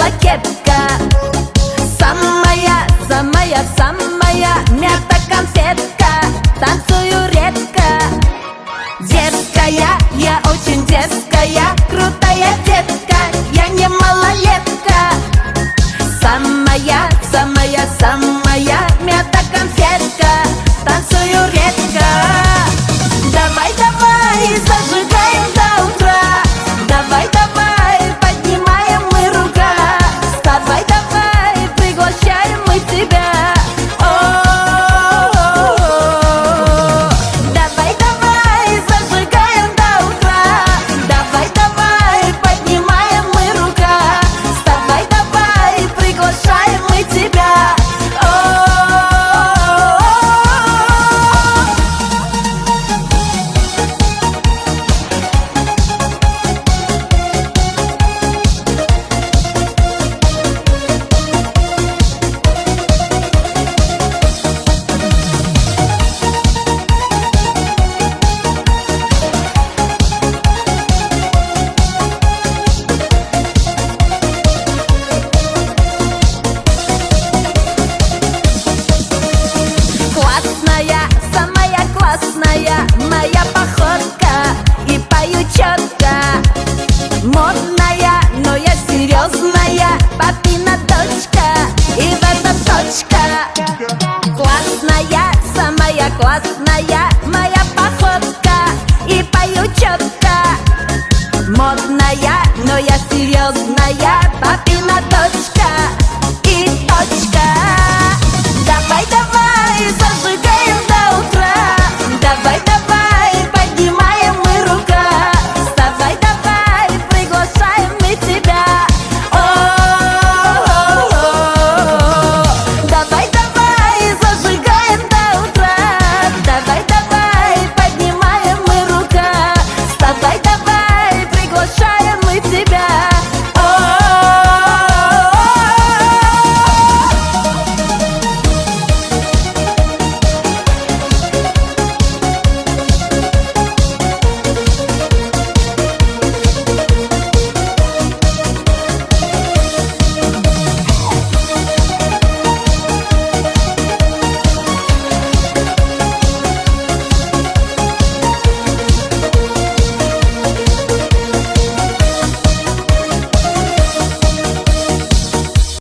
была кепка. Самая, самая, самая мята конфетка. Танцую редко. Дерзкая, я очень дерзкая, крутая детка, я не малолетка. Самая, самая, самая мята конфетка. Танцую редко. Давай, давай, зажигаем до утра. Давай, давай, поднимаем мы рука. Давай, давай, приглашаем мы тебя. Давай, давай, зажигаем до утра. Давай, давай, поднимаем мы рука. Давай, давай, приглашаем мы тебя. Классная, самая классная моя походка, и пою четко. Модная, но я серьезная, папина дочка, и в этом точка. Классная, самая классная моя походка, и пою четко. Модная, но я серьезная, папина дочка, и точка. Давай, давай, зажигаем